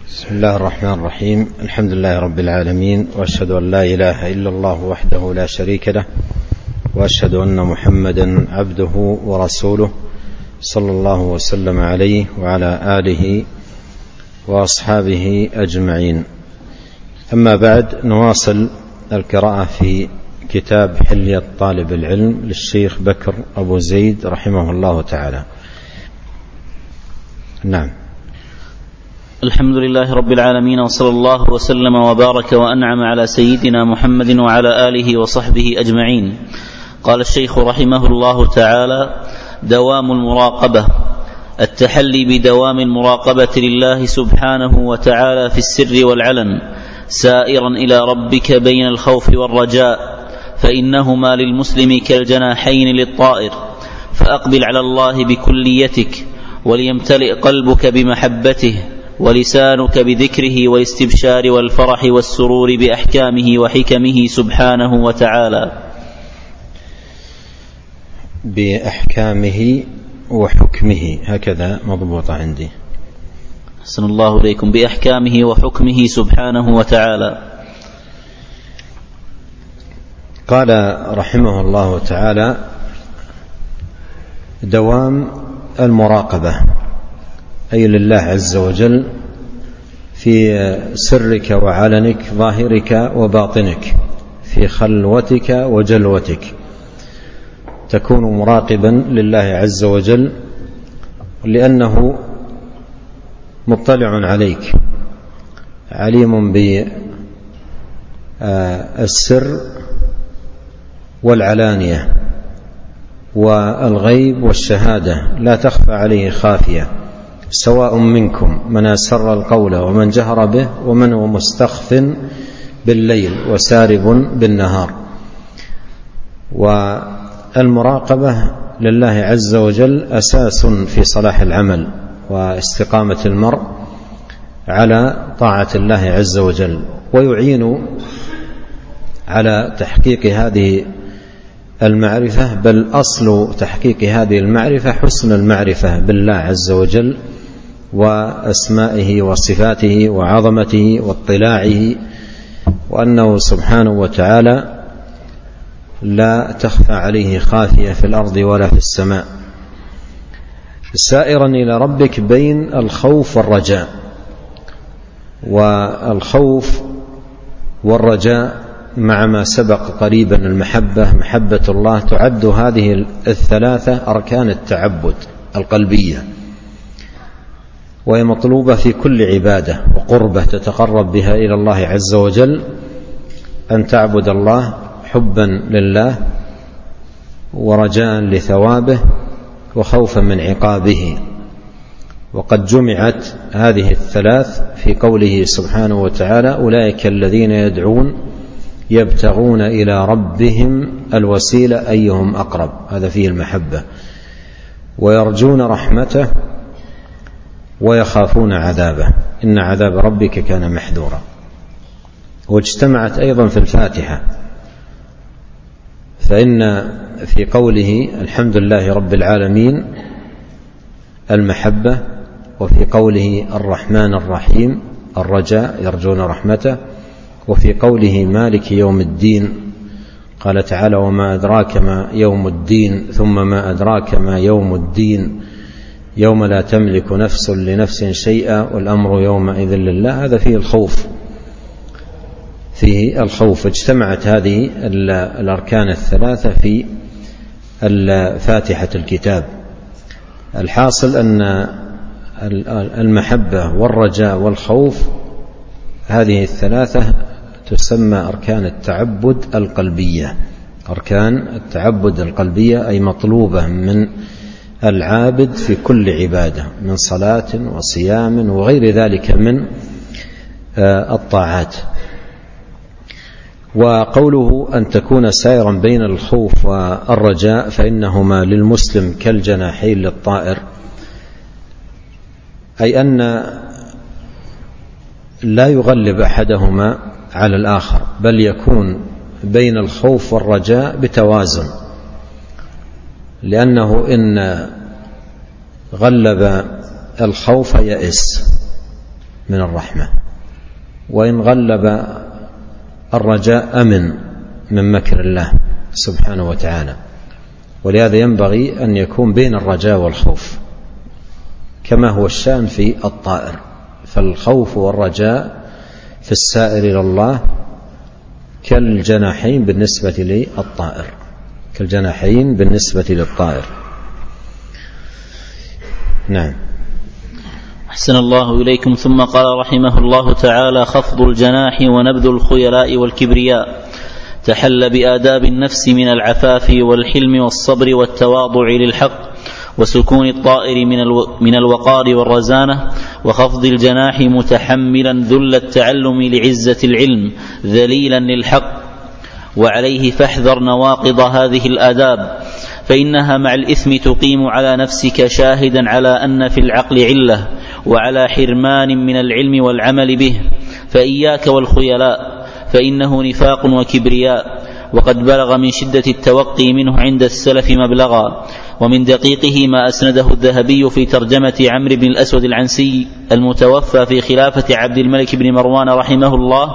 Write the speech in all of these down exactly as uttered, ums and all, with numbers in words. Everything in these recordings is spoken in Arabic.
بسم الله الرحمن الرحيم. الحمد لله رب العالمين، وأشهد أن لا إله إلا الله وحده لا شريك له، وأشهد أن محمدا عبده ورسوله صلى الله وسلم عليه وعلى آله وأصحابه أجمعين. أما بعد، نواصل القراءة في كتاب حلية طالب العلم للشيخ بكر أبو زيد رحمه الله تعالى. نعم. الحمد لله رب العالمين، وصلى الله وسلم وبارك وأنعم على سيدنا محمد وعلى آله وصحبه أجمعين. قال الشيخ رحمه الله تعالى: دوام المراقبة، التحلي بدوام المراقبة لله سبحانه وتعالى في السر والعلن، سائرا إلى ربك بين الخوف والرجاء، فإنهما للمسلم كالجناحين للطائر، فأقبل على الله بكليتك، وليمتلئ قلبك بمحبته، ولسانك بذكره والاستبشار والفرح والسرور بأحكامه وحكمه سبحانه وتعالى. بأحكامه وحكمه، هكذا مضبوط عندي. أحسن الله إليكم. بأحكامه وحكمه سبحانه وتعالى. قال رحمه الله تعالى: دوام المراقبة، أي لله عز وجل في سرك وعلنك، ظاهرك وباطنك، في خلوتك وجلوتك، تكون مراقبا لله عز وجل، لأنه مطلع عليك، عليم بالسر والعلانية والغيب والشهادة، لا تخفى عليه خافية، سواء منكم من أسر القول ومن جهر به، ومن هو مستخف بالليل وسارب بالنهار. والمراقبة لله عز وجل أساس في صلاح العمل واستقامة المرء على طاعة الله عز وجل، ويعين على تحقيق هذه المعرفة، بل أصل تحقيق هذه المعرفة حسن المعرفة بالله عز وجل وأسمائه وصفاته وعظمته واطلاعه، وأنه سبحانه وتعالى لا تخفى عليه خافية في الأرض ولا في السماء، سائرا إلى ربك بين الخوف والرجاء. والخوف والرجاء مع ما سبق قريبا المحبة، محبة الله، تعد هذه الثلاثة أركان التعبد القلبية، وهي مطلوبة في كل عبادة وقربة تتقرب بها إلى الله عز وجل، أن تعبد الله حبا لله ورجاء لثوابه وخوفا من عقابه. وقد جمعت هذه الثلاث في قوله سبحانه وتعالى: أولئك الذين يدعون يبتغون إلى ربهم الوسيلة أيهم أقرب، هذا فيه المحبة، ويرجون رحمته ويخافون عذابه، إن عذاب ربك كان محذورا. واجتمعت أيضا في الفاتحة، فإن في قوله الحمد لله رب العالمين المحبة، وفي قوله الرحمن الرحيم الرجاء، يرجون رحمته، وفي قوله مالك يوم الدين قال تعالى: وما أدراك ما يوم الدين، ثم ما أدراك ما يوم الدين، يوم لا تملك نفس لنفس شيئا والأمر يومئذ لله. هذا فيه الخوف، فيه الخوف. اجتمعت هذه الأركان الثلاثة في فاتحة الكتاب. الحاصل أن المحبة والرجاء والخوف، هذه الثلاثة تسمى أركان التعبد القلبية. أركان التعبد القلبية أي مطلوبة من العابد في كل عبادة، من صلاة وصيام وغير ذلك من الطاعات. وقوله أن تكون سائرا بين الخوف والرجاء، فإنهما للمسلم كالجناحين للطائر، أي أن لا يغلب أحدهما على الآخر، بل يكون بين الخوف والرجاء بتوازن، لأنه إن غلب الخوف يئس، من الرحمة، وإن غلب الرجاء أمن من مكر الله سبحانه وتعالى. ولهذا ينبغي أن يكون بين الرجاء والخوف كما هو الشأن في الطائر، فالخوف والرجاء في السائر إلى الله كالجناحين بالنسبة للطائر كالجناحين بالنسبة للطائر. نعم. أحسن الله إليكم. ثم قال رحمه الله تعالى: خفض الجناح ونبذ الخيلاء والكبرياء تحل بآداب النفس من العفاف والحلم والصبر والتواضع للحق وسكون الطائر من الوقار والرزانة، وخفض الجناح متحملا ذل التعلم لعزة العلم ذليلا للحق. وعليه فاحذر نواقض هذه الآداب، فإنها مع الإثم تقيم على نفسك شاهدا على أن في العقل علة وعلى حرمان من العلم والعمل به. فإياك والخيلاء، فإنه نفاق وكبرياء، وقد بلغ من شدة التوقي منه عند السلف مبلغا. ومن دقيقه ما أسنده الذهبي في ترجمة عمرو بن الأسود العنسي المتوفى في خلافة عبد الملك بن مروان رحمه الله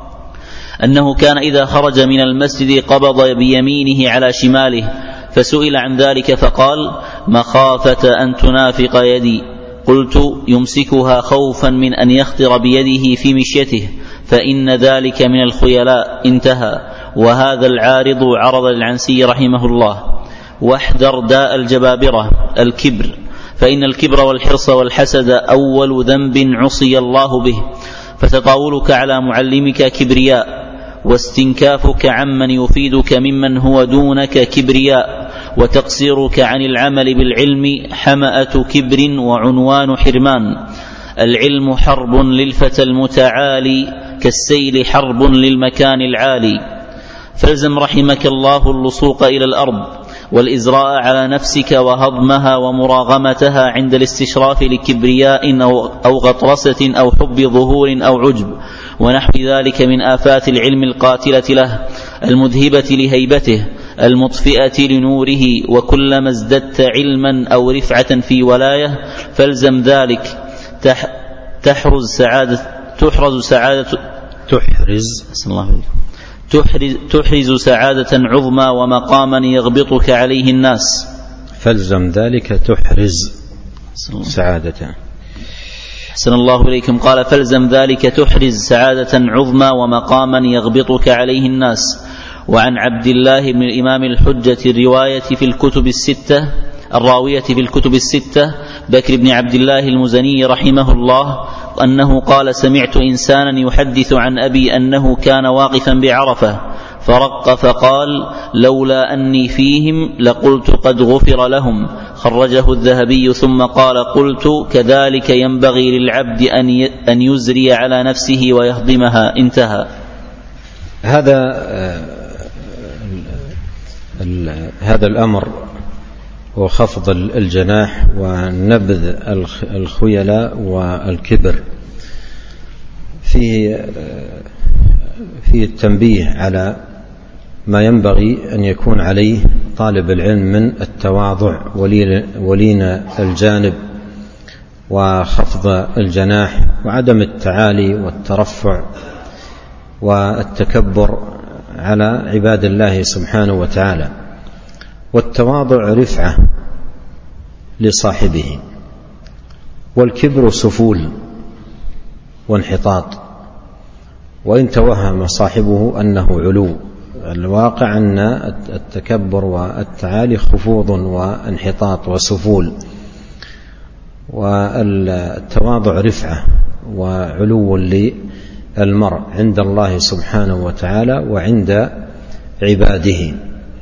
أنه كان إذا خرج من المسجد قبض بيمينه على شماله، فسئل عن ذلك فقال: مخافة أن تنافق يدي. قلت: يمسكها خوفا من أن يخطر بيده في مشيته، فإن ذلك من الخيلاء. انتهى. وهذا العارض عرض العنسي رحمه الله. واحذر داء الجبابرة الكبر، فإن الكبر والحرص والحسد أول ذنب عصي الله به، فتطاولك على معلمك كبرياء، واستنكافك عمن يفيدك ممن هو دونك كبرياء، وتقصيرك عن العمل بالعلم حمأة كبر وعنوان حرمان. العلم حرب للفتى المتعالي كالسيل حرب للمكان العالي. فالزم رحمك الله اللصوق إلى الأرض والإزراء على نفسك وهضمها ومراغمتها عند الاستشراف لكبرياء أو غطرسة أو حب ظهور أو عجب ونحو ذلك من آفات العلم القاتلة له المذهبة لهيبته المطفئة لنوره. وكلما ازددت علما أو رفعة في ولاية فالزم ذلك تحرز سعادة تحرز سعادة تحرز تحرز, تحرز سعادة عظمى ومقاما يغبطك عليه الناس. فالزم ذلك تحرز سعادة. أحسن الله إليكم. قال: فالزم ذلك تحرز سعادة عظمى ومقاما يغبطك عليه الناس. وعن عبد الله بن الإمام الحجة الرواية في الكتب الستة الراوية في الكتب الستة بكر بن عبد الله المزني رحمه الله أنه قال: سمعت إنسانا يحدث عن أبي أنه كان واقفا بعرفة فرق فقال: لولا أني فيهم لقلت قد غفر لهم. خرجه الذهبي. ثم قال: قلت: كذلك ينبغي للعبد أن يزري على نفسه ويهضمها. انتهى. هذا هذا الأمر وخفض الجناح ونبذ الخيلاء والكبر فيه فيه التنبيه على ما ينبغي أن يكون عليه طالب العلم من التواضع ولين الجانب وخفض الجناح وعدم التعالي والترفع والتكبر على عباد الله سبحانه وتعالى. والتواضع رفعة لصاحبه، والكبر سفول وانحطاط، وإن توهم صاحبه أنه علو. الواقع أن التكبر والتعالي خفوض وانحطاط وسفول، والتواضع رفعة وعلو للمرء عند الله سبحانه وتعالى وعند عباده.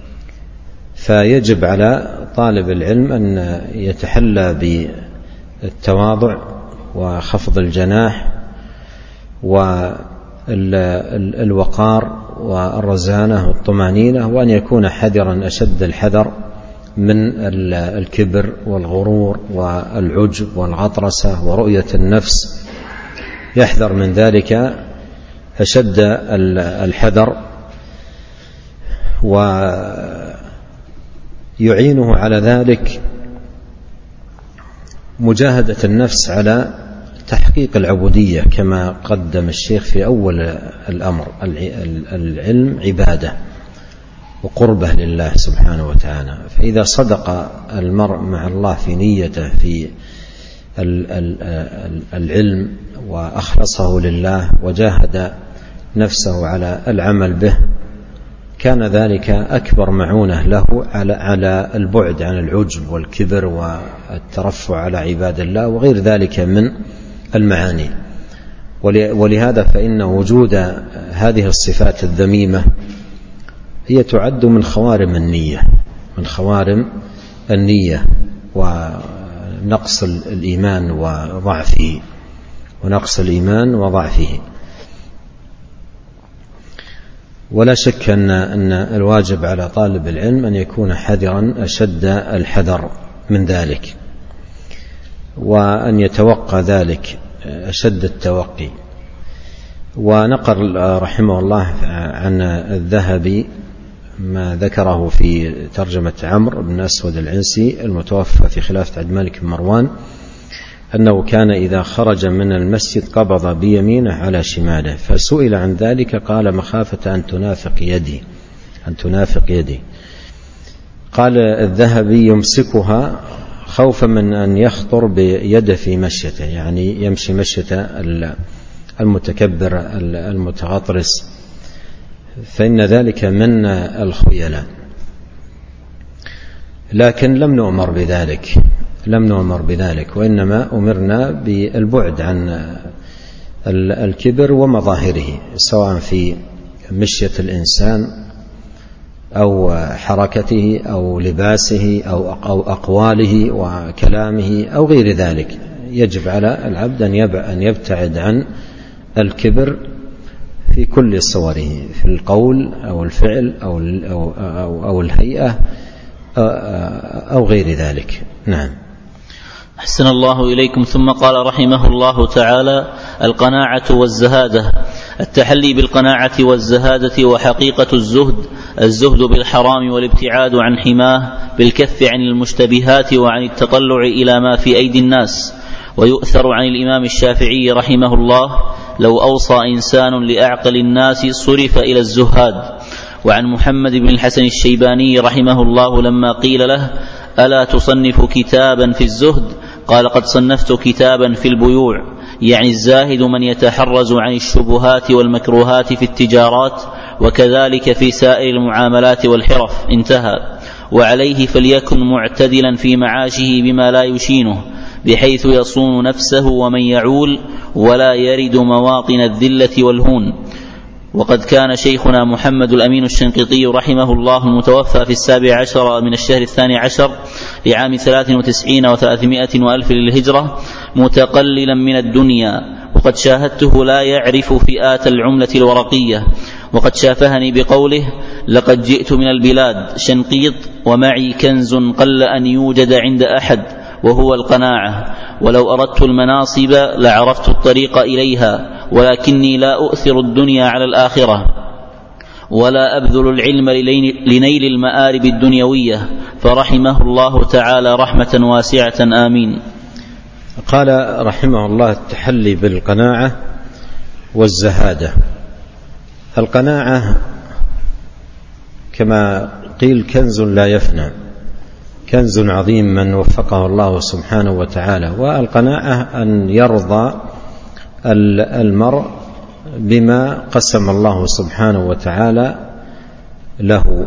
فيجب على طالب العلم أن يتحلى بالتواضع وخفض الجناح والوقار والرزانة والطمأنينة، وأن يكون حذرا أشد الحذر من الكبر والغرور والعجب والغطرسة ورؤية النفس. يحذر من ذلك أشد الحذر، ويعينه على ذلك مجاهدة النفس على تحقيق العبودية كما قدم الشيخ في أول الأمر. العلم عبادة وقربة لله سبحانه وتعالى، فإذا صدق المرء مع الله في نيته في العلم وأخلصه لله وجاهد نفسه على العمل به، كان ذلك أكبر معونة له على البعد عن العجب والكبر والترفع على عباد الله وغير ذلك من المعاني. ولهذا فإن وجود هذه الصفات الذميمة هي تعد من خوارم النية من خوارم النية ونقص الإيمان وضعفه ونقص الإيمان وضعفه. ولا شك أن أن الواجب على طالب العلم أن يكون حذرا أشد الحذر من ذلك، وأن يتوقع ذلك أشد التوقي. ونقل رحمه الله عن الذهبي ما ذكره في ترجمة عمرو بن أسود العنسي المتوفى في خلافة عبد الملك بن مروان، أنه كان إذا خرج من المسجد قبض بيمينه على شماله، فسئل عن ذلك قال مخافة أن تنافق يدي أن تنافق يدي قال الذهبي يمسكها خوفا من أن يخطر بيده في مشيته، يعني يمشي مشية المتكبر المتغطرس، فإن ذلك من الخيلاء. لكن لم نؤمر بذلك لم نؤمر بذلك وإنما أمرنا بالبعد عن الكبر ومظاهره، سواء في مشية الإنسان أو حركته أو لباسه أو أقواله وكلامه أو غير ذلك. يجب على العبد أن يبتعد عن الكبر في كل صوره، في القول أو الفعل أو, أو, أو, أو الهيئة أو غير ذلك. نعم. أحسن الله إليكم. ثم قال رحمه الله تعالى: القناعة والزهادة. التحلي بالقناعة والزهادة وحقيقة الزهد الزهد بالحرام والابتعاد عن حماه، بالكف عن المشتبهات وعن التطلع إلى ما في أيدي الناس. ويؤثر عن الإمام الشافعي رحمه الله: لو أوصى إنسان لأعقل الناس صرف إلى الزهاد. وعن محمد بن الحسن الشيباني رحمه الله لما قيل له: ألا تصنف كتابا في الزهد؟ قال: قد صنفت كتابا في البيوع، يعني الزاهد من يتحرز عن الشبهات والمكروهات في التجارات، وكذلك في سائر المعاملات والحرف. انتهى. وعليه فليكن معتدلا في معاشه بما لا يشينه، بحيث يصون نفسه ومن يعول، ولا يرد مواطن الذلة والهون. وقد كان شيخنا محمد الأمين الشنقيطي رحمه الله المتوفى في السابع عشر من الشهر الثاني عشر لعام ثلاث وتسعين وثلاثمائة وألف للهجرة متقللا من الدنيا، وقد شاهدته لا يعرف فئات العملة الورقية، وقد شافهني بقوله: لقد جئت من البلاد شنقيط ومعي كنز قل أن يوجد عند أحد، وهو القناعة، ولو أردت المناصب لعرفت الطريق إليها، ولكني لا أؤثر الدنيا على الآخرة، ولا أبذل العلم لنيل المآرب الدنيوية. فرحمه الله تعالى رحمة واسعة. آمين. قال رحمه الله: التحلي بالقناعة والزهادة. القناعة كما قيل كنز لا يفنى، كنز عظيم من وفقه الله سبحانه وتعالى. والقناعة أن يرضى المرء بما قسم الله سبحانه وتعالى له،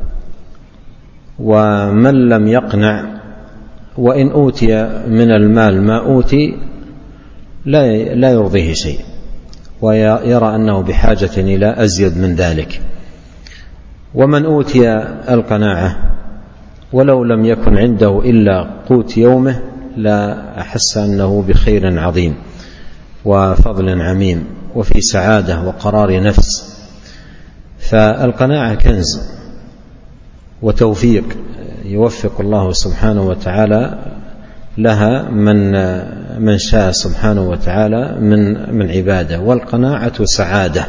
ومن لم يقنع وإن أوتي من المال ما أوتي لا يرضيه شيء، ويرى أنه بحاجة إلى أزيد من ذلك. ومن أوتي القناعة ولو لم يكن عنده إلا قوت يومه لا أحس أنه بخير عظيم وفضل عميم وفي سعادة وقرار نفس. فالقناعة كنز وتوفيق يوفق الله سبحانه وتعالى لها من من شاء سبحانه وتعالى من من عباده. والقناعة سعادة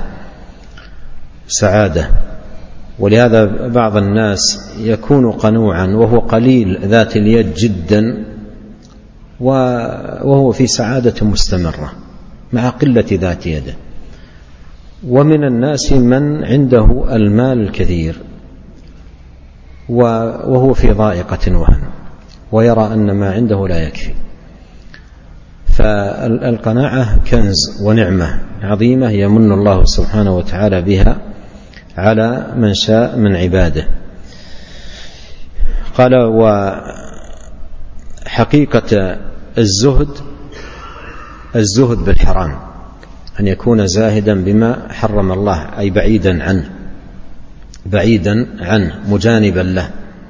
سعادة ولهذا بعض الناس يكون قنوعا وهو قليل ذات اليد جدا، وهو في سعادة مستمرة مع قلة ذات يده. ومن الناس من عنده المال الكثير وهو في ضائقة وهن ويرى أن ما عنده لا يكفي. فالقناعة كنز ونعمة عظيمة يمن الله سبحانه وتعالى بها على من شاء من عباده. قال: وحقيقة الزهد الزهد بالحرام، أن يكون زاهدا بما حرم الله، أي بعيدا عنه بعيدا عنه مجانبا له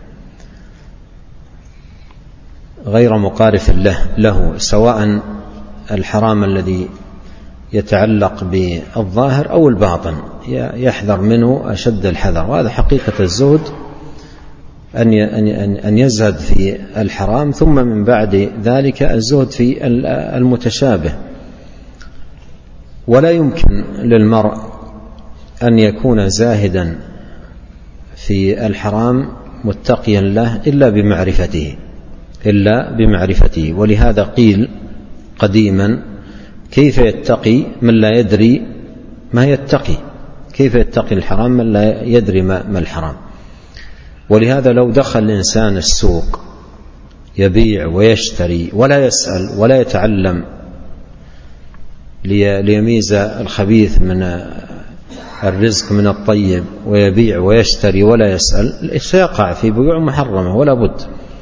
غير مقارف له, له سواء الحرام الذي يتعلق بالظاهر أو الباطن يحذر منه أشد الحذر. وهذا حقيقة الزهد، أن أن يزهد في الحرام، ثم من بعد ذلك الزهد في المتشابه. ولا يمكن للمرء أن يكون زاهدا في الحرام متقيا له إلا بمعرفته إلا بمعرفته. ولهذا قيل قديما: كيف يتقي من لا يدري ما يتقي؟ كيف يتقي الحرام من لا يدري ما الحرام؟ ولهذا لو دخل الإنسان السوق يبيع ويشتري ولا يسأل ولا يتعلم ليميز الخبيث من الرزق من الطيب، ويبيع ويشتري ولا يسأل، سيقع في بيوع محرمة ولا بد.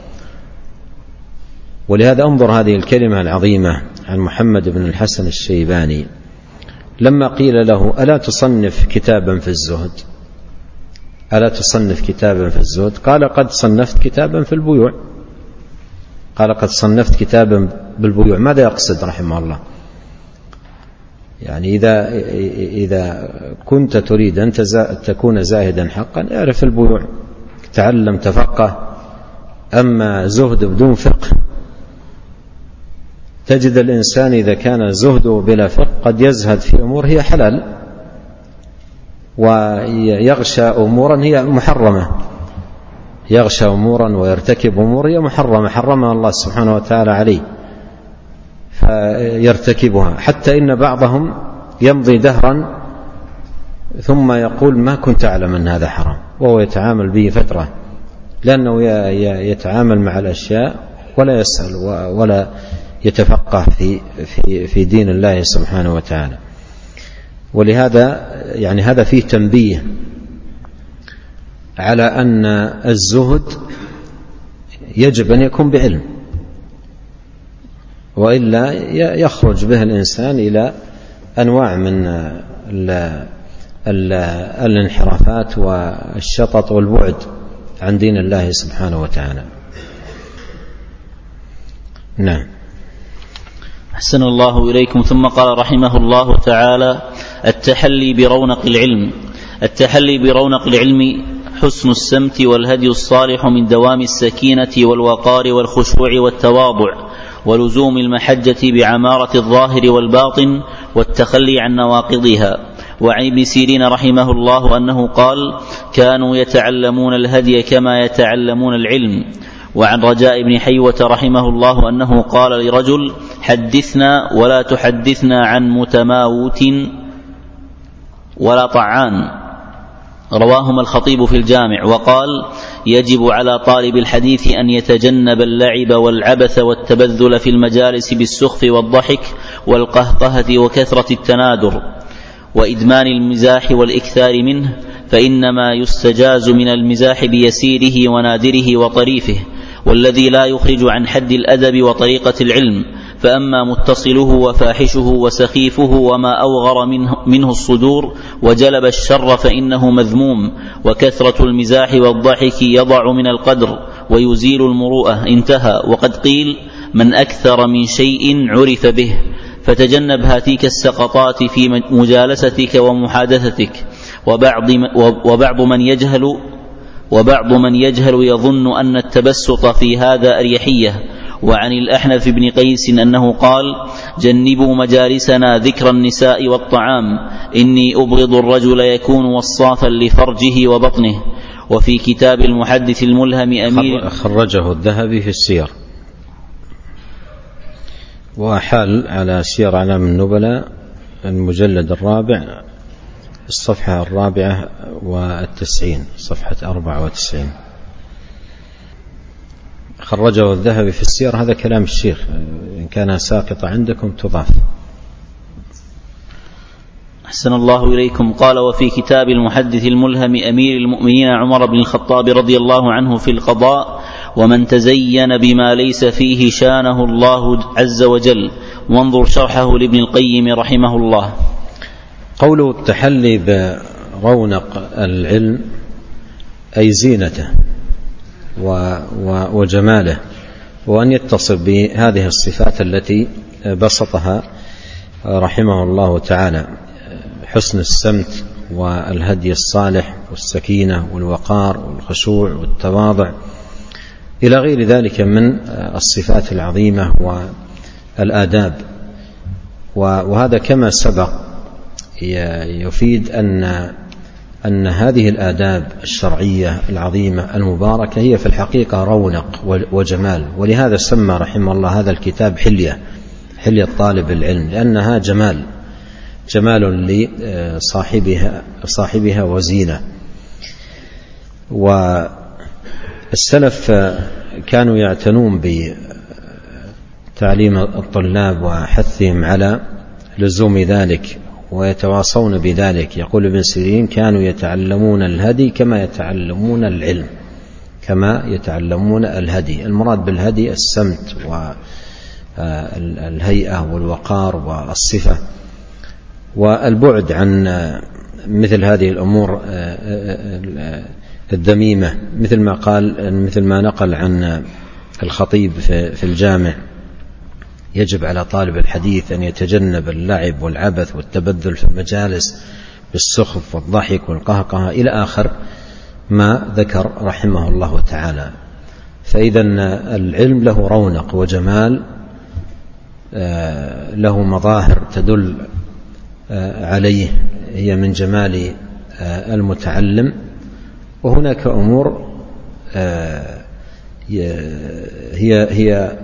ولهذا انظر هذه الكلمة العظيمة عن محمد بن الحسن الشيباني لما قيل له: ألا تصنف كتابا في الزهد؟ ألا تصنف كتابا في الزهد؟ قال: قد صنفت كتابا في البيوع. قال: قد صنفت كتابا بالبيوع. ماذا يقصد رحمه الله؟ يعني إذا, إذا كنت تريد أن تكون زاهدا حقا اعرف البيوع، تعلم، تفقه. أما زهد بدون فقه، تجد الإنسان إذا كان زهده بلا فقه قد يزهد في أمور هي حلال ويغشى أمورا هي محرمة، يغشى أمورا ويرتكب أمور هي محرمة حرمها الله سبحانه وتعالى عليه فيرتكبها. حتى إن بعضهم يمضي دهرا ثم يقول: ما كنت أعلم أن هذا حرام، وهو يتعامل به فترة، لأنه يتعامل مع الأشياء ولا يسأل ولا يتفقه في, في, في دين الله سبحانه وتعالى. ولهذا يعني هذا فيه تنبيه على أن الزهد يجب أن يكون بعلم، وإلا يخرج به الإنسان إلى أنواع من ال ال الانحرافات والشطط والبعد عن دين الله سبحانه وتعالى. نعم. أحسن الله إليكم. ثم قال رحمه الله تعالى: التحلي برونق العلم. التحلي برونق العلم حسن السمت والهدي الصالح من دوام السكينة والوقار والخشوع والتواضع ولزوم المحجة بعمارة الظاهر والباطن والتخلي عن نواقضها. وعن ابن سيرين رحمه الله أنه قال: كانوا يتعلمون الهدي كما يتعلمون العلم. وعن رجاء بن حيوة رحمه الله أنه قال لرجل: حدثنا ولا تحدثنا عن متماوت ولا طعان. رواهما الخطيب في الجامع. وقال: يجب على طالب الحديث أن يتجنب اللعب والعبث والتبذل في المجالس بالسخف والضحك والقهقهة وكثرة التنادر وإدمان المزاح والإكثار منه، فإنما يستجاز من المزاح بيسيره ونادره وطريفه، والذي لا يخرج عن حد الأدب وطريقة العلم. فأما متصله وفاحشه وسخيفه وما أوغر منه, منه الصدور وجلب الشر فإنه مذموم. وكثرة المزاح والضحك يضع من القدر ويزيل المروءة. انتهى. وقد قيل: من أكثر من شيء عرف به. فتجنب هاتيك السقطات في مجالستك ومحادثتك. وبعض, وبعض من يجهل وبعض من يجهل يظن أن التبسط في هذا أريحية. وعن الأحنف بن قيس أنه قال: جنبوا مجالسنا ذكر النساء والطعام، إني أبغض الرجل يكون وصافا لفرجه وبطنه. وفي كتاب المحدث الملهم أمير خرجه الذهبي في السير. وأحال على سير أعلام النبلاء المجلد الرابع الصفحة الرابعة والتسعين، صفحة أربعة وتسعين. خرجه الذهبي في السير. هذا كلام الشيخ، إن كان ساقط عندكم تضاف. أحسن الله إليكم. قال: وفي كتاب المحدث الملهم أمير المؤمنين عمر بن الخطاب رضي الله عنه في القضاء: ومن تزين بما ليس فيه شانه الله عز وجل. وانظر شرحه لابن القيم رحمه الله. قوله التحلي برونق العلم أي زينته وجماله، وأن يتصف بهذه الصفات التي بسطها رحمه الله تعالى: حسن السمت والهدي الصالح والسكينة والوقار والخشوع والتواضع إلى غير ذلك من الصفات العظيمة والآداب. وهذا كما سبق يفيد أن أن هذه الآداب الشرعية العظيمة المباركة هي في الحقيقة رونق وجمال، ولهذا سمى رحمه الله هذا الكتاب حلية حلية طالب العلم، لأنها جمال جمال لصاحبها صاحبها وزينة. والسلف كانوا يعتنون بتعليم الطلاب وحثهم على لزوم ذلك ويتواصون بذلك. يقول ابن سيرين: كانوا يتعلمون الهدي كما يتعلمون العلم كما يتعلمون الهدي. المراد بالهدي السمت والهيئة والوقار والصفة والبعد عن مثل هذه الأمور الذميمة، مثل ما قال مثل ما نقل عن الخطيب في الجامع: يجب على طالب الحديث أن يتجنب اللعب والعبث والتبذل في المجالس بالسخف والضحك والقهقه إلى آخر ما ذكر رحمه الله تعالى. فإذا العلم له رونق وجمال، له مظاهر تدل عليه هي من جمال المتعلم، وهناك أمور هي هي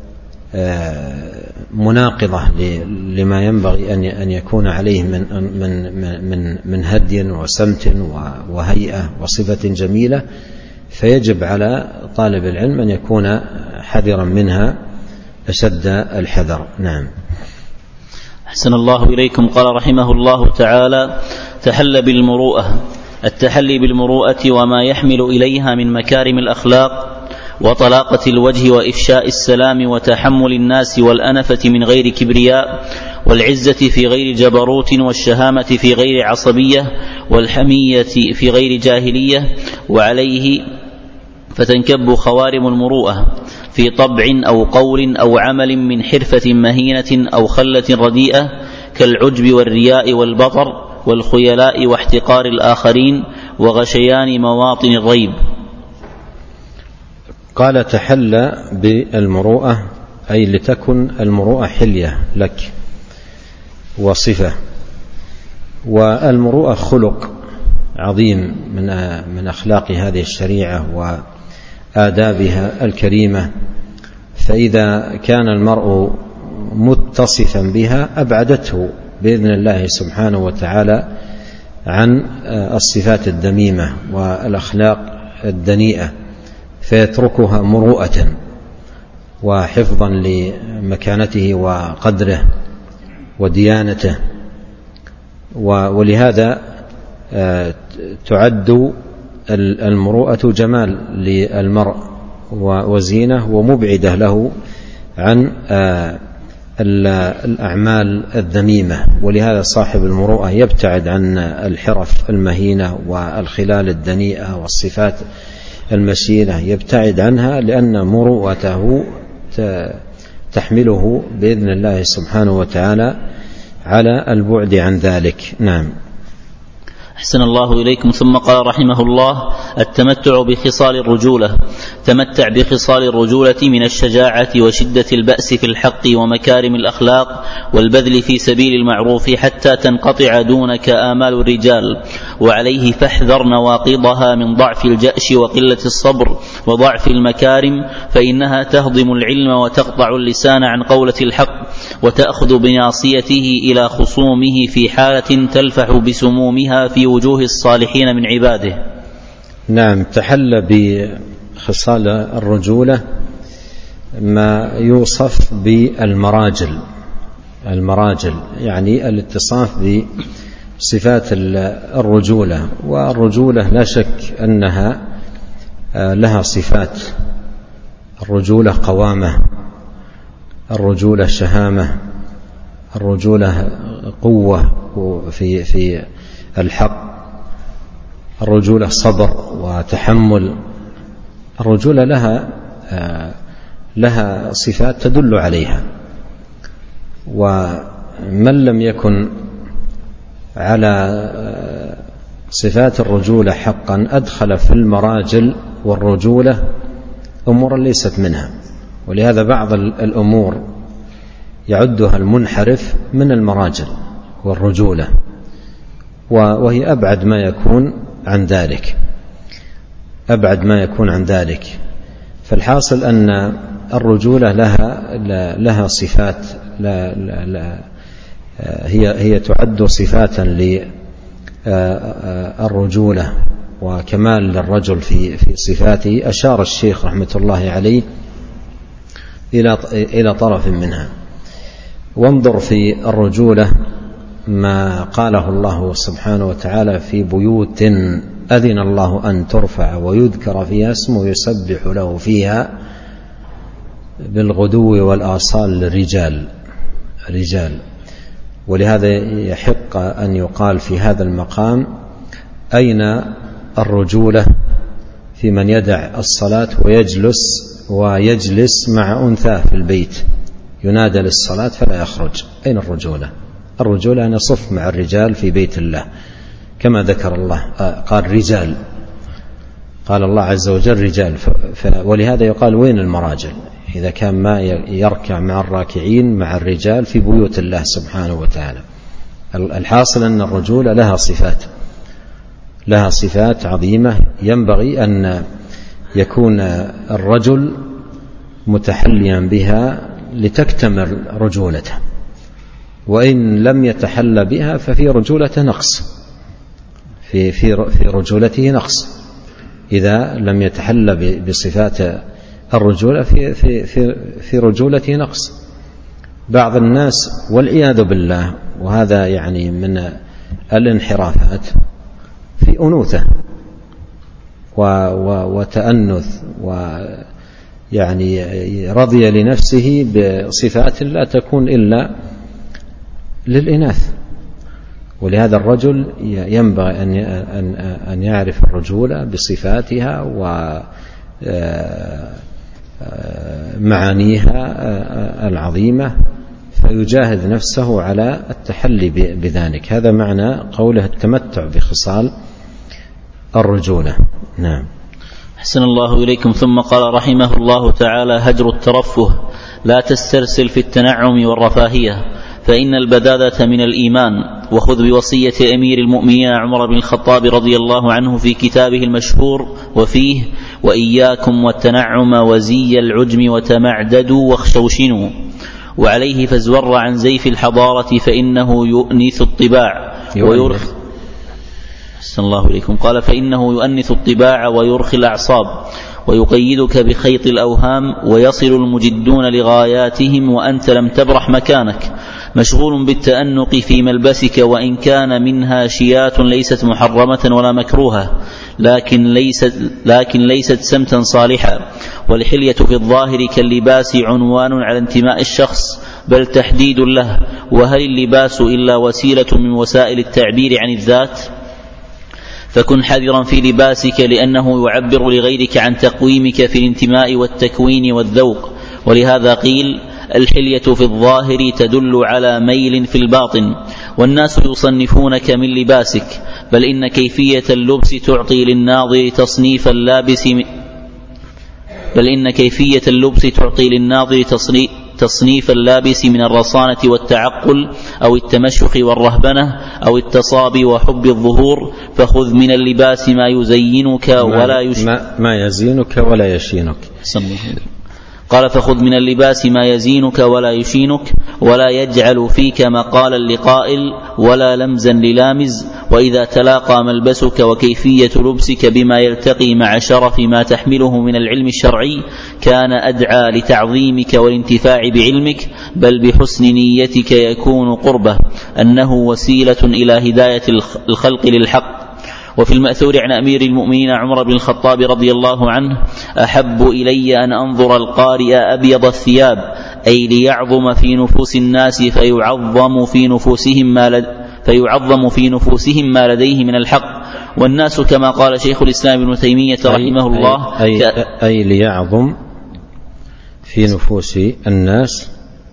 مناقضة لما ينبغي أن يكون عليه من من من من هدي وسمت وهيئة وصفة جميلة، فيجب على طالب العلم أن يكون حذرا منها أشد الحذر. نعم. أحسن الله إليكم. قال رحمه الله تعالى: تحل بالمروءة. التحلي بالمروءة وما يحمل إليها من مكارم الأخلاق وطلاقة الوجه وإفشاء السلام وتحمل الناس والأنفة من غير كبرياء، والعزة في غير جبروت، والشهامة في غير عصبية، والحمية في غير جاهلية. وعليه فتنكب خوارم المروءة في طبع أو قول أو عمل من حرفة مهينة أو خلة رديئة، كالعجب والرياء والبطر والخيلاء واحتقار الآخرين وغشيان مواطن الريب. قال: تحل بالمروءة أي لتكن المروءة حلية لك وصفة. والمروءة خلق عظيم من من أخلاق هذه الشريعة وآدابها الكريمة، فإذا كان المرء متصفا بها أبعدته بإذن الله سبحانه وتعالى عن الصفات الذميمة والأخلاق الدنيئة، فيتركها مروءة وحفظا لمكانته وقدره وديانته. ولهذا تعد المروءة جمال للمرء وزينة ومبعدة له عن الأعمال الذميمة. ولهذا صاحب المروءة يبتعد عن الحرف المهينة والخلال الدنيئة والصفات المشينة، يبتعد عنها، لأن مروءته تحمله بإذن الله سبحانه وتعالى على البعد عن ذلك. نعم. أحسن الله إليكم. ثم قال رحمه الله: التمتع بخصال الرجولة. تمتع بخصال الرجولة من الشجاعة وشدة البأس في الحق ومكارم الأخلاق والبذل في سبيل المعروف حتى تنقطع دونك آمال الرجال، وعليه فاحذر نواقضها من ضعف الجأش وقلة الصبر وضعف المكارم، فإنها تهضم العلم وتقطع اللسان عن قولة الحق، وتأخذ بناصيته إلى خصومه في حالة تلفح بسمومها في وجوه الصالحين من عباده. نعم، تحل بخصال الرجولة ما يوصف بالمراجل. المراجل يعني الاتصاف بصفات الرجولة، والرجولة لا شك أنها لها صفات. الرجولة قوامة، الرجولة شهامة، الرجولة قوة في في الحق، الرجولة صبر وتحمل. الرجولة لها لها صفات تدل عليها، ومن لم يكن على صفات الرجولة حقا أدخل في المراجل والرجولة أمورا ليست منها. ولهذا بعض الأمور يعدها المنحرف من المراجل والرجولة، وهي أبعد ما يكون عن ذلك، أبعد ما يكون عن ذلك. فالحاصل أن الرجولة لها لها صفات، لا لا لا هي هي تعد صفاتا للرجولة وكمال للرجل في في صفاته. أشار الشيخ رحمة الله عليه إلى إلى طرف منها. وانظر في الرجولة ما قاله الله سبحانه وتعالى: في بيوت أذن الله أن ترفع ويذكر فيها اسمه يسبح له فيها بالغدو والآصال للرجال رجال. ولهذا يحق أن يقال في هذا المقام: أين الرجولة في من يدع الصلاة ويجلس ويجلس مع أنثى في البيت ينادى للصلاة فلا يخرج؟ أين الرجولة؟ الرجولة أن يصف مع الرجال في بيت الله كما ذكر الله، قال رجال، قال الله عز وجل رجال. ولهذا يقال: وين المراجل؟ إذا كان ما يركع مع الراكعين مع الرجال في بيوت الله سبحانه وتعالى. الحاصل أن الرجولة لها صفات، لها صفات عظيمة ينبغي أن يكون الرجل متحليا بها لتكتمل رجولته، وإن لم يتحلى بها ففي رجولته نقص، في في في رجولته نقص إذا لم يتحلى بصفات الرجولة، في في في في رجولته نقص. بعض الناس والعياذ بالله، وهذا يعني من الانحرافات، في أنوثة وتأنث، ويعني رضي لنفسه بصفات لا تكون إلا للإناث. ولهذا الرجل ينبغي أن أن يعرف الرجولة بصفاتها ومعانيها العظيمة، فيجاهد نفسه على التحلي بذلك. هذا معنى قوله: التمتع بخصال الرجولة. نعم. أحسن الله إليكم. ثم قال رحمه الله تعالى: هجر الترفه. لا تسترسل في التنعم والرفاهية، فإن البذاذة من الإيمان. وخذ بوصية أمير المؤمنين عمر بن الخطاب رضي الله عنه في كتابه المشهور وفيه: وإياكم والتنعم وزي العجم وتمعددوا واخشوشنوا. وعليه فازور عن زيف الحضارة، فإنه يؤنث الطباع ويرخي أحسن الله إليكم. قال: فإنه يؤنث الطباع ويرخي الأعصاب ويقيدك بخيط الأوهام، ويصل المجدون لغاياتهم وأنت لم تبرح مكانك، مشغول بالتأنق في ملبسك، وإن كان منها شيات ليست محرمة ولا مكروهة، لكن ليست, لكن ليست سمتا صالحا. والحلية في الظاهر كاللباس عنوان على انتماء الشخص، بل تحديد له. وهل اللباس إلا وسيلة من وسائل التعبير عن الذات؟ فكن حذرا في لباسك، لأنه يعبر لغيرك عن تقويمك في الانتماء والتكوين والذوق. ولهذا قيل: الحلية في الظاهر تدل على ميل في الباطن، والناس يصنفونك من لباسك، بل إن كيفية اللبس تعطي للناظر تصنيف اللابس بل إن كيفية اللبس تعطي للناظر تصنيف تصنيف اللابس من الرصانة والتعقل أو التمشخ والرهبنة أو التصاب وحب الظهور، فخذ من اللباس ما يزينك ولا يش... ما, ما يزينك ولا يشينك. قال فخذ من اللباس ما يزينك ولا يشينك، ولا يجعل فيك مقالا لقائل ولا لمزا للامز، وإذا تلاقى ملبسك وكيفية لبسك بما يلتقي مع شرف ما تحمله من العلم الشرعي كان أدعى لتعظيمك والانتفاع بعلمك، بل بحسن نيتك يكون قربه أنه وسيلة إلى هداية الخلق للحق. وفي المأثور عن أمير المؤمنين عمر بن الخطاب رضي الله عنه: أحب إلي أن أنظر القارئ أبيض الثياب، أي ليعظم في نفوس الناس فيعظم في نفوسهم ما لد فيعظم في نفوسهم ما لديه من الحق. والناس كما قال شيخ الإسلام ابن تيمية رحمه الله أي, أي, أي ليعظم في نفوس الناس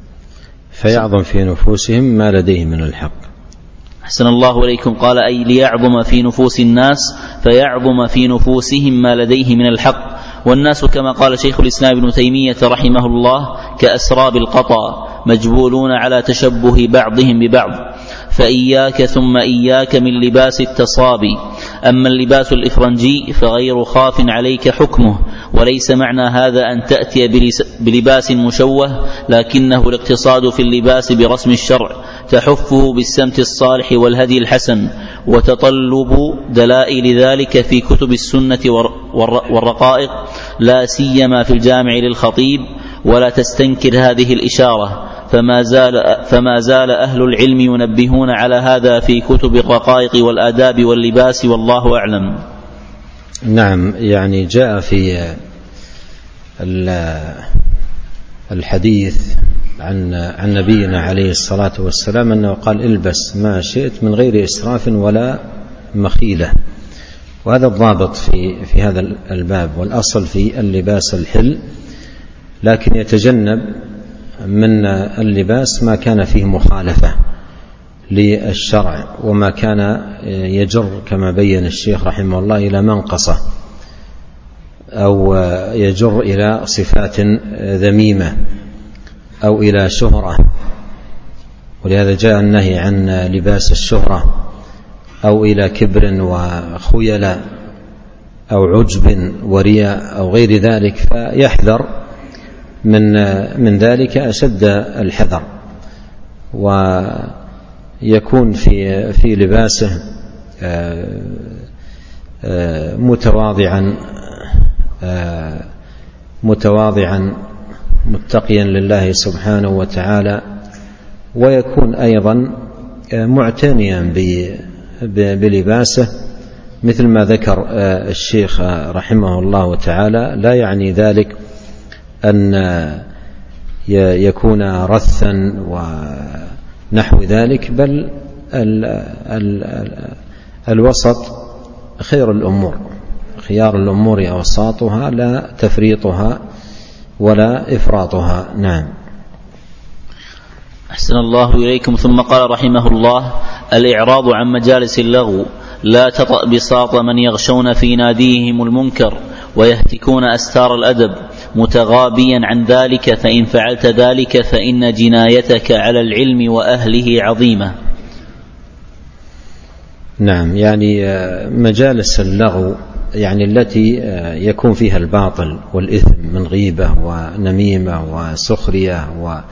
فيعظم في نفوسهم ما لديه من الحق. أحسن الله إليكم. قال أي ليعظم في نفوس الناس فيعظم في نفوسهم ما لديه من الحق. والناس كما قال شيخ الإسلام ابن تيمية رحمه الله كأسراب القطا، مجبولون على تشبه بعضهم ببعض، فإياك ثم إياك من لباس التصابي. أما اللباس الإفرنجي فغير خاف عليك حكمه، وليس معنى هذا أن تأتي بلباس مشوه، لكنه الاقتصاد في اللباس برسم الشرع، تحفه بالسمت الصالح والهدي الحسن، وتطلب دلائل ذلك في كتب السنة والرقائق، لا سيما في الجامع للخطيب، ولا تستنكر هذه الإشارة، فما زال, فما زال أهل العلم ينبهون على هذا في كتب الرقائق والآداب واللباس، والله أعلم. نعم، يعني جاء في الحديث عن عن نبينا عليه الصلاة والسلام أنه قال: البس ما شئت من غير إسراف ولا مخيلة. وهذا الضابط في في هذا الباب، والأصل في اللباس الحل، لكن يتجنب من اللباس ما كان فيه مخالفة للشرع، وما كان يجر كما بين الشيخ رحمه الله إلى منقصة أو يجر إلى صفات ذميمة أو إلى شهرة. ولهذا جاء النهي عن لباس الشهرة، أو إلى كبر وخيلاء أو عجب ورياء أو غير ذلك، فيحذر من من ذلك أشد الحذر، ويكون في في لباسه متواضعا متواضعا متقيا لله سبحانه وتعالى، ويكون أيضا معتنيا بلباسه، مثل ما ذكر الشيخ رحمه الله تعالى. لا يعني ذلك أن يكون رثا ونحو ذلك، بل ال ال ال الوسط خير الأمور، خيار الأمور أوساطها، لا تفريطها ولا إفراطها. نعم. أحسن الله إليكم. ثم قال رحمه الله: الإعراض عن مجالس اللغو، لا تطأ بساط من يغشون في ناديهم المنكر ويهتكون أستار الأدب، متغابيا عن ذلك، فإن فعلت ذلك فإن جنايتك على العلم وأهله عظيمة. نعم، يعني مجالس اللغو يعني التي يكون فيها الباطل والإثم من غيبة ونميمة وسخرية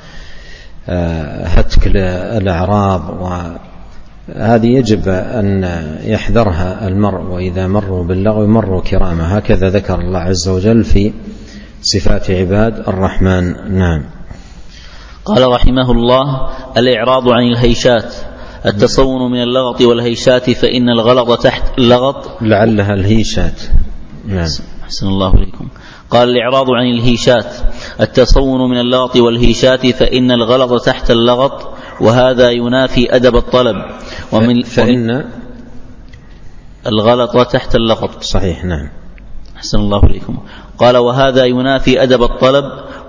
وهتك الأعراض، وهذه يجب أن يحذرها المرء، وإذا مروا باللغو مروا كرامة، هكذا ذكر الله عز وجل في صفات عباد الرحمن. نعم. قال رحمه الله: الإعراض عن الهيشات، التصون من اللغط والهيشات، فإن الغلط تحت اللغط لعلها الهيشات. نعم. أحسن الله إليكم. قال: الإعراض عن الهيشات، التصون من اللغط والهيشات، فإن الغلط تحت اللغط، وهذا ينافي أدب الطلب. ومن فإن الغلط تحت اللغط. صحيح. نعم. أحسن الله إليكم. قال: وهذا ينافي أدب الطلب،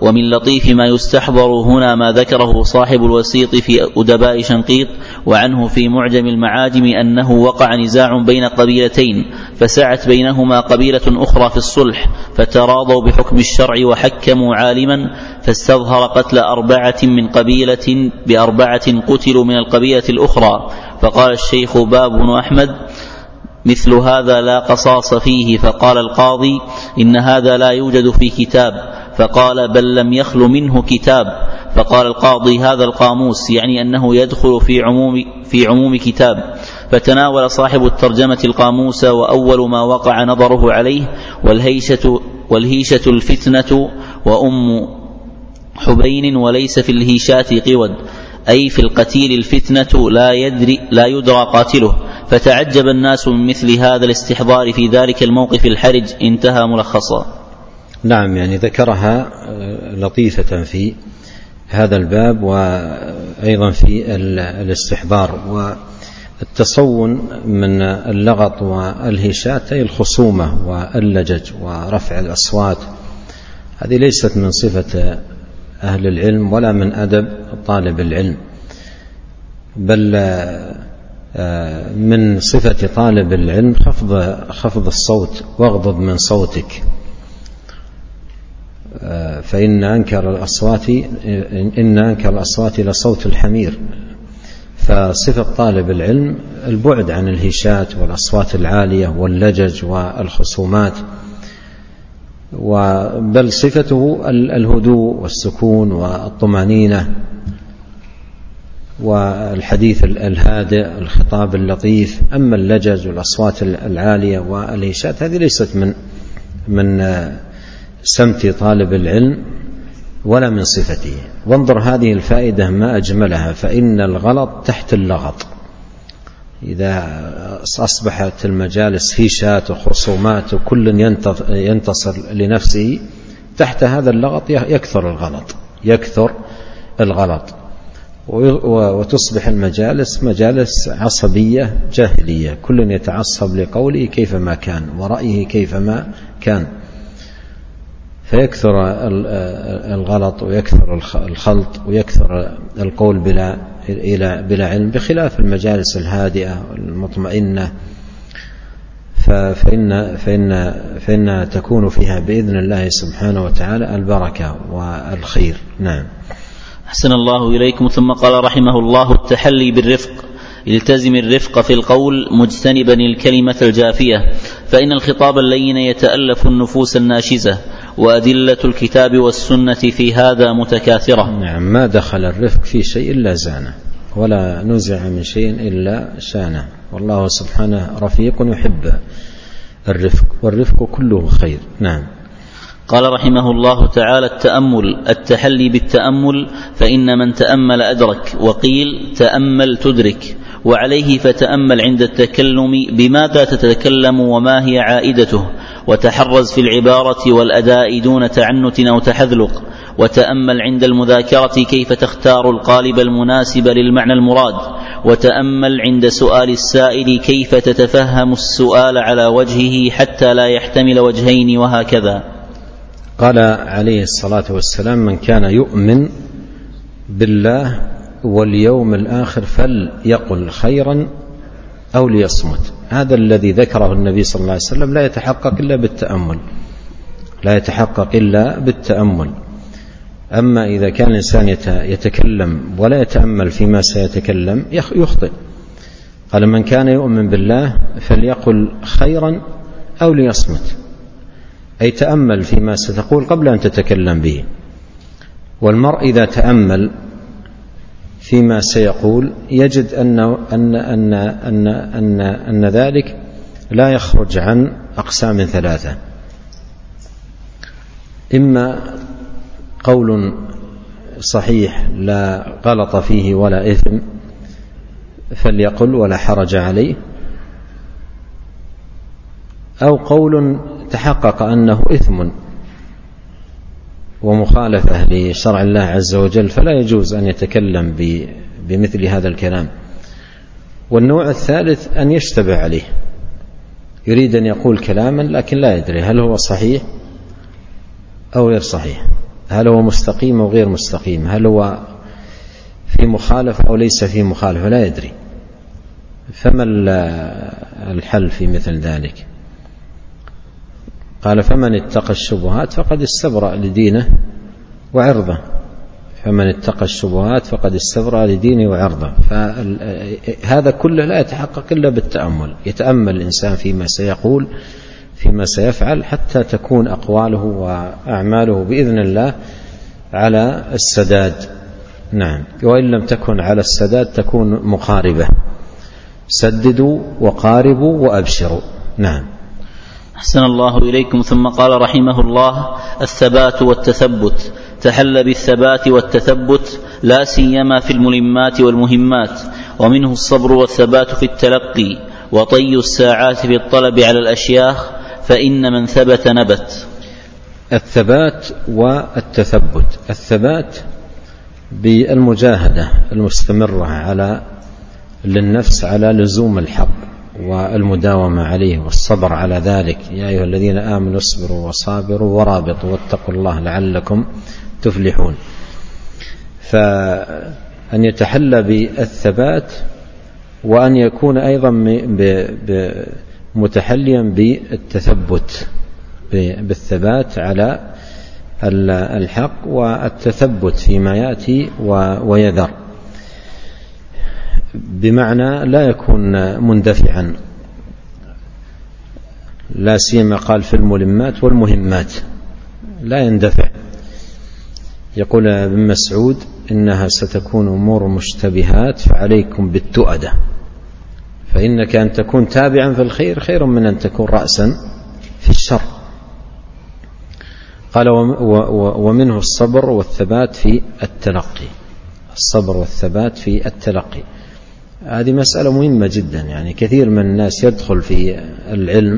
ومن لطيف ما يستحضر هنا ما ذكره صاحب الوسيط في أدباء شنقيط وعنه في معجم المعاجم أنه وقع نزاع بين قبيلتين فسعت بينهما قبيلة أخرى في الصلح فتراضوا بحكم الشرع وحكموا عالما فاستظهر قتل أربعة من قبيلة بأربعة قتلوا من القبيلة الأخرى. فقال الشيخ باب بن أحمد مثل هذا لا قصاص فيه. فقال القاضي إن هذا لا يوجد في كتاب. فقال بل لم يخل منه كتاب. فقال القاضي هذا القاموس يعني أنه يدخل في عموم, في عموم كتاب. فتناول صاحب الترجمة القاموس وأول ما وقع نظره عليه والهيشة, والهيشة الفتنة وأم حبين وليس في الهيشات قود أي في القتيل الفتنة لا, يدري لا يدرى قاتله. فتعجب الناس من مثل هذا الاستحضار في ذلك الموقف الحرج. انتهى ملخصا. نعم، يعني ذكرها لطيفة في هذا الباب وأيضا في الاستحضار والتصون من اللغط والهشات أي الخصومة واللجج ورفع الأصوات. هذه ليست من صفة أهل العلم ولا من أدب طالب العلم، بل من صفة طالب العلم خفض, خفض الصوت واغضض من صوتك، فإن أنكر الأصوات إن أنكر الأصوات لصوت الحمير. فصفة طالب العلم البعد عن الهشات والأصوات العالية واللجج والخصومات، بل صفته الهدوء والسكون والطمأنينة والحديث الهادئ الخطاب اللطيف. أما اللجج والأصوات العالية والهشات هذه ليست من من سمت طالب العلم ولا من صفته. وانظر هذه الفائدة ما أجملها، فإن الغلط تحت اللغط. إذا أصبحت المجالس هشات وخصومات وكل ينتصر لنفسه تحت هذا اللغط يكثر الغلط يكثر الغلط وتصبح المجالس مجالس عصبية جاهلية، كل يتعصب لقوله كيفما كان ورأيه كيفما كان، فيكثر الغلط ويكثر الخلط ويكثر القول بلا بلا علم، بخلاف المجالس الهادئة المطمئنة فإن فإن فإن تكون فيها بإذن الله سبحانه وتعالى البركة والخير. نعم. أحسن الله إليكم. ثم قال رحمه الله التحلي بالرفق. التزم الرفق في القول مجتنبا الكلمة الجافية، فإن الخطاب اللين يتألف النفوس الناشزة، وأدلة الكتاب والسنة في هذا متكاثرة. نعم، ما دخل الرفق في شيء إلا زانه، ولا نزع من شيء إلا شانه، والله سبحانه رفيق يحب الرفق، والرفق كله خير. نعم. قال رحمه الله تعالى التأمل التحلي بالتأمل، فإن من تأمل أدرك، وقيل تأمل تدرك، وعليه فتأمل عند التكلم بماذا تتكلم وما هي عائدته، وتحرز في العبارة والأداء دون تعنت أو تحذلق، وتأمل عند المذاكرة كيف تختار القالب المناسب للمعنى المراد، وتأمل عند سؤال السائل كيف تتفهم السؤال على وجهه حتى لا يحتمل وجهين، وهكذا. قال عليه الصلاة والسلام من كان يؤمن بالله واليوم الآخر فليقل خيرا أو ليصمت. هذا الذي ذكره النبي صلى الله عليه وسلم لا يتحقق إلا بالتأمل لا يتحقق إلا بالتأمل. أما إذا كان الإنسان يتكلم ولا يتأمل فيما سيتكلم يخطئ. قال من كان يؤمن بالله فليقل خيرا أو ليصمت، أي تأمل فيما ستقول قبل أن تتكلم به. والمرء إذا تأمل فيما سيقول يجد أن, أن, أن, أن, أن, أن ذلك لا يخرج عن أقسام ثلاثة: إما قول صحيح لا غلط فيه ولا إثم فليقل ولا حرج عليه، أو قول تحقق أنه إثم ومخالفة لشرع الله عز وجل فلا يجوز أن يتكلم بمثل هذا الكلام. والنوع الثالث أن يشتبه عليه، يريد أن يقول كلاما لكن لا يدري هل هو صحيح أو غير صحيح. هل هو مستقيم أو غير مستقيم، هل هو في مخالفة أو ليس في مخالفة، لا يدري. فما الحل في مثل ذلك؟ قال فمن اتقى الشبهات فقد استبرأ لدينه وعرضه، فمن اتقى الشبهات فقد استبرأ لدينه وعرضه. فهذا كله لا يتحقق إلا بالتأمل، يتأمل الإنسان فيما سيقول فيما سيفعل حتى تكون أقواله وأعماله بإذن الله على السداد. نعم، وإن لم تكن على السداد تكون مقاربة. سددوا وقاربوا وأبشروا. نعم. أحسن الله إليكم. ثم قال رحمه الله: الثبات والتثبت. تحل بالثبات والتثبت لا سيما في الملمات والمهمات، ومنه الصبر والثبات في التلقي، وطي الساعات في الطلب على الأشياخ، فإن من ثبت نبت. الثبات والتثبت: الثبات بالمجاهدة المستمرة على للنفس على لزوم الحق والمداومة عليه والصبر على ذلك. يا أيها الذين آمنوا اصبروا وصابروا ورابطوا واتقوا الله لعلكم تفلحون. فأن يتحلى بالثبات، وأن يكون أيضا متحليا بالتثبت، بالثبات على الحق والتثبت فيما يأتي ويذر، بمعنى لا يكون مندفعا، لا سيما قال في الملمات والمهمات لا يندفع. يقول ابن مسعود: إنها ستكون أمور مشتبهات فعليكم بالتؤدة، فإنك أن تكون تابعا في الخير خير من أن تكون رأسا في الشر. قال: ومنه الصبر والثبات في التلقي. الصبر والثبات في التلقي هذه مسألة مهمة جدا. يعني كثير من الناس يدخل في العلم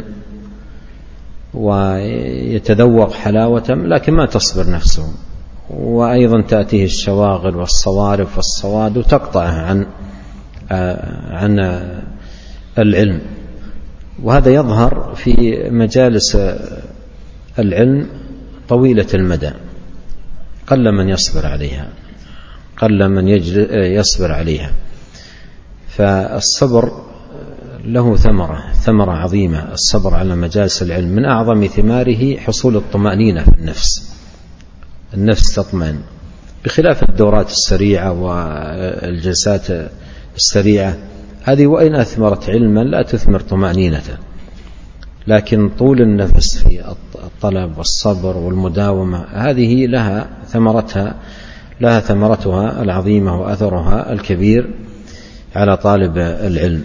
ويتذوق حلاوة لكن ما تصبر نفسه، وأيضا تأتيه الشواغل والصوارف والصواد وتقطعه عن عن العلم. وهذا يظهر في مجالس العلم طويلة المدى، قل من يصبر عليها، قل من يصبر عليها. فالصبر له ثمرة ثمرة عظيمة. الصبر على مجالس العلم من أعظم ثماره حصول الطمأنينة في النفس، النفس تطمئن، بخلاف الدورات السريعة والجلسات السريعة، هذه وإن أثمرت علما لا تثمر طمأنينة. لكن طول النفس في الطلب والصبر والمداومة هذه لها ثمرتها لها ثمرتها العظيمة وأثرها الكبير على طالب العلم.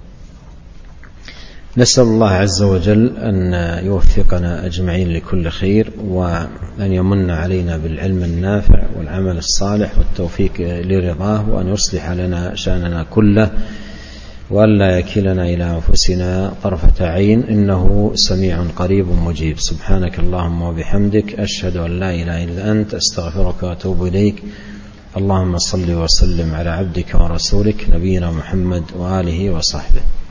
نسأل الله عز وجل أن يوفقنا أجمعين لكل خير، وأن يمن علينا بالعلم النافع والعمل الصالح والتوفيق لرضاه، وأن يصلح لنا شأننا كله، وأن لا يكلنا إلى أنفسنا طرفة عين، إنه سميع قريب مجيب. سبحانك اللهم وبحمدك، أشهد أن لا إله إلا أنت، أستغفرك وأتوب إليك. اللهم صل وسلم على عبدك ورسولك نبينا محمد وآله وصحبه.